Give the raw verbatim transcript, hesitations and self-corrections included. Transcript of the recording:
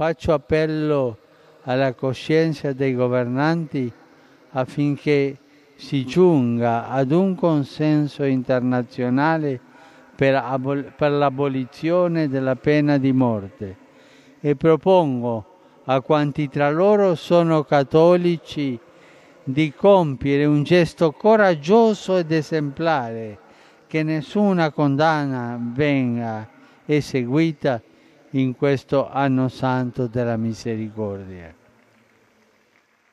faccio appello alla coscienza dei governanti affinché si giunga ad un consenso internazionale per, abol- per l'abolizione della pena di morte e propongo a quanti tra loro sono cattolici di compiere un gesto coraggioso ed esemplare, che nessuna condanna venga eseguita in questo anno santo della misericordia.